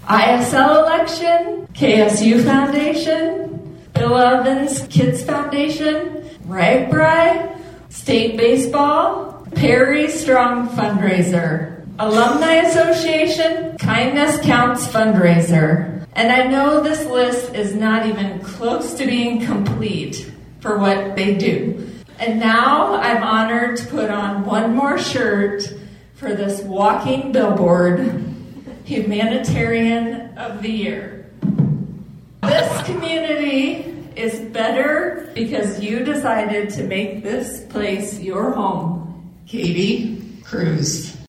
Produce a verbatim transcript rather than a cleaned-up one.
I S L election, K S U Foundation, Bill Evans Kids Foundation, RAGBRAI, State Baseball, Perry Strong Fundraiser, Alumni Association, Kindness Counts Fundraiser. And I know this list is not even close to being complete for what they do. And now I'm honored to put on one more shirt for this walking billboard, Humanitarian of the Year. This community is better because you decided to make this place your home. Katie Cruz.